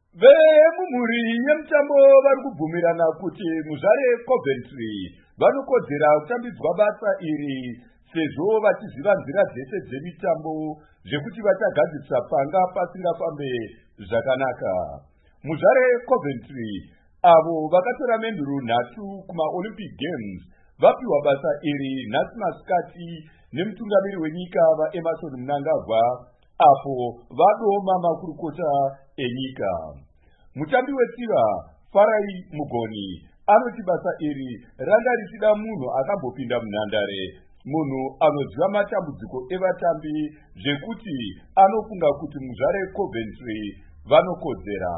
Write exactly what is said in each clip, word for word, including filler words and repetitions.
Vemumhuri yemutambo vari kubvumirana kuti muzvare Coventry vanokodzera kutambidzwa basa iri sezvo vachiziva nzira dzese dzemitambo zvekuti vachagadzirisa panga pasingafambe zvakanaka. Muzvare Coventry avo vakatora menduru nhatu kumaOlympic Games vapiwa basa iri nhasi masikati nemutungamiri wenyika vaEmmerson Mnangagwa apo vadoma makurukota enyika. Mutambi wetsiva Farai Mugoni anoti basa iri ranga richida munhu akambopinda munhandare, munhu anoziva matambudziko evatambi zvekuti anofunga kuti muzvare Coventry vanokodzera.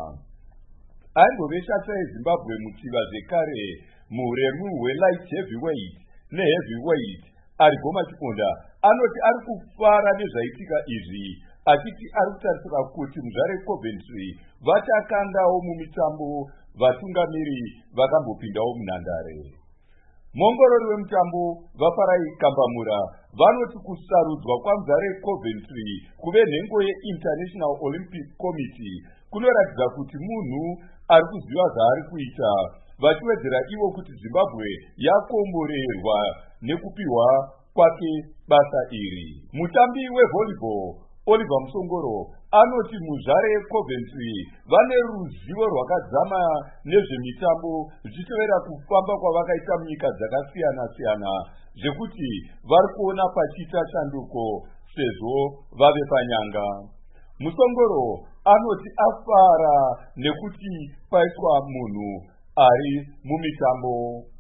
Aimboveshasa eZimbabwe mutsiva zvekare muhuremu hwelight heavyweight neheavyweight Arigoma Chiponda anoti ari kufara nezvaitika izvi, achiti ari kutarisira kuti muzvare Coventry vachakandawo mumitambo vatungamiri vakambopindawo munhandare. Muongorori wemutambo vaFarai Kambamura vanoti kusarudzwa kwamuzvare Coventry kuve nhengo yeInternational Olympic Committee kunoratidza kuti munhu ari kuziva zvaari kuita, vachiwedzera ivo kuti Zimbabwe yakomborerwa nekupiwa kwake basa iri. Mutambi wevolleyball Oliver Musongoro anoti muzvare Coventry vane ruzivo rwakadzama nezvemitambo zvichitevera kufamba kwavakaita munyika dzakasiyana siyana zvekuti vari kuona pachiita chanduko sezvo vave panyanga. Musongoro anoti afara nekuti paiswa munhu ari mumitambo.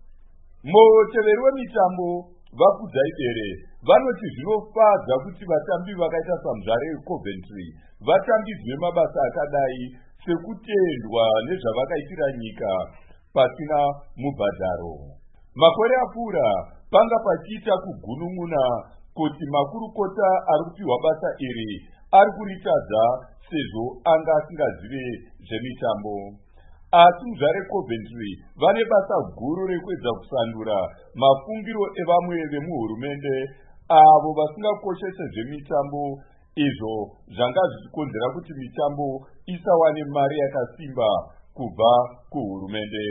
Muteveri wemitambo vaKudzaibere vanoti zvinofadza kuti vatambi vakaita samuzvare Coventry vatambidzwe mabasa akadai sekutendwa nezvavakaitira nyika pasina mubhadharo. Makore apfuura panga pachiita kugunun'una kuti makurukota ari kupiwa basa iri ari kuritadza sezvo anga asingazive zvemitambo. Asi muzvare Coventry vane basa guru rekuedza kusandura mafungiro evamwe vemuhurumende avo vasingakoshese zvemitambo, izvo zvanga zvichikonzera kuti mitambo isawane mari yakasimba kubva kuhurumende.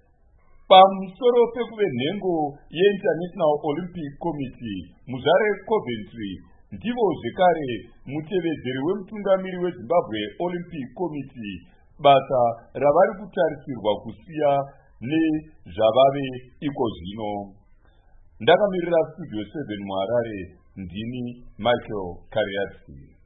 Pamusoro pekuve nhengo yeInternational Olympic Committee, muzvare Coventry ndivo zvekare mutevedzeri wemutungamiri weZimbabwe Olympic Committee, basa ravari kutarisirwa kusiya nezvavave iko zvino. Ndakamirira Studio seven muHarare, ndini Michael Kariatsi.